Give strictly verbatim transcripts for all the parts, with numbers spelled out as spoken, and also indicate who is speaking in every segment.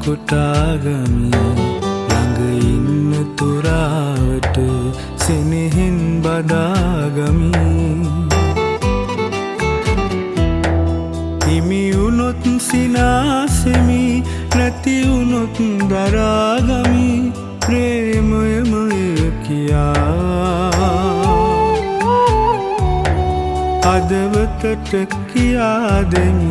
Speaker 1: කොටාගමි ළඟ ඉන්න තුරාවට සෙනෙහෙන් බදාගමි හිමි වුණොත් සිනාසෙමි නැති වුණොත් දරාගමි ප්‍රේමයමය කියා හදවතට කියා දෙමි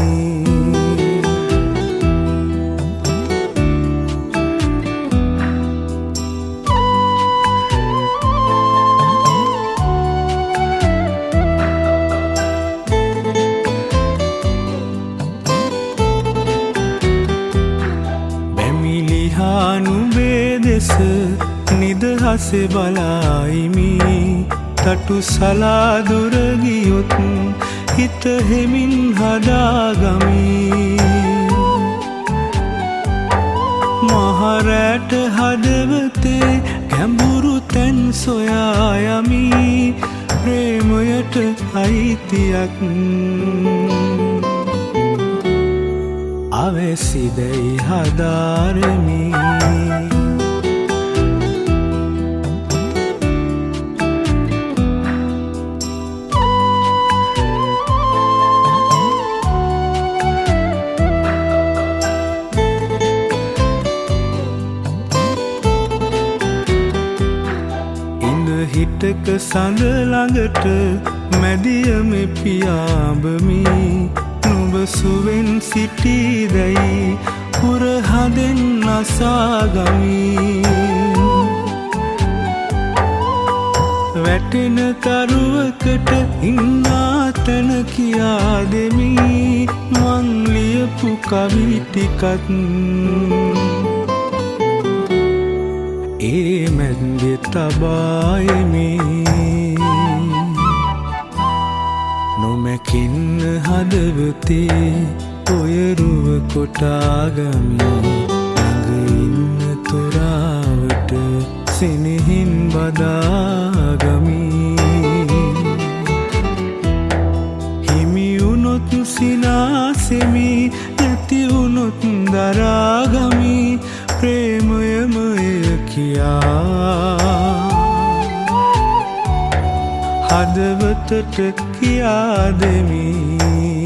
Speaker 1: නුඹේ දෙස නිදහසේ බලායිමි තටු සලා දුර ගියොත් හිත හෙමින් හදාගමි මහරැට හදවතේ ගැඹුරු තැන් සොයා යමි ප්‍රේමයට අයිතියක් අවැසිදැයි හදාරමි ඉඳ හිටක සඳ ළඟට මැදියමෙ පියාඹමි නුඹ සුවෙන් සිටීදැයි පුරහදෙන් අසාගමි වැටෙන තරුවකට ඉන්නා තැන කියා දෙමි මං ලියපු කවි ටිකත් ඒ මැද්දෙ තබායෙමි නොමැකින්න හදවතේ ඔය රුව කොටාගමි ළඟ ඉන්න තොරාවට සෙනෙහින් බදාගමි හිමි වුණොත් සිනාසෙමි නැති වුණොත් දරාගමි ප්‍රේමයමය කියා හදවතට කියා දෙමි